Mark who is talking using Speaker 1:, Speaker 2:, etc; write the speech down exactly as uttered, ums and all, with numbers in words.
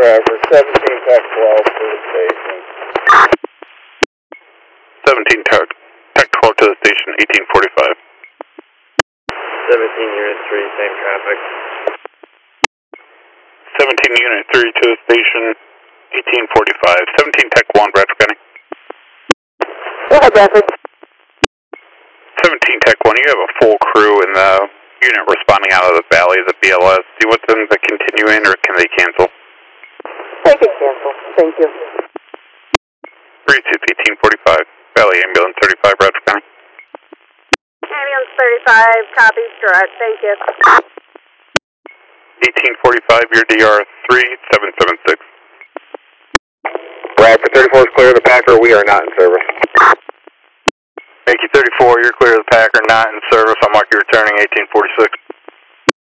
Speaker 1: Trevor, seventeen Tech twelve to the station.
Speaker 2: seventeen Tech, Tech twelve to the station, eighteen forty-five.
Speaker 1: seventeen Unit three, same traffic.
Speaker 2: seventeen Unit three to the station, eighteen forty-five. seventeen Tech one, Bradford County.
Speaker 3: Go ahead, Bradford.
Speaker 2: seventeen Tech one, you have a full crew in the unit responding out of the valley of the B L S. Do you want them to continue in or can they cancel?
Speaker 3: They can cancel. Thank you.
Speaker 2: three two, eighteen forty-five. Valley Ambulance thirty-five, Bradford County.
Speaker 4: Ambulance thirty-five, copies direct, thank you.
Speaker 2: eighteen forty-five, your D R three seven seven six.
Speaker 1: Bradford thirty-four is clear of the Packer, we are not in service.
Speaker 2: Yankee thirty-four, you're clear of the Packer, not in service. I'm Lucky returning eighteen forty-six.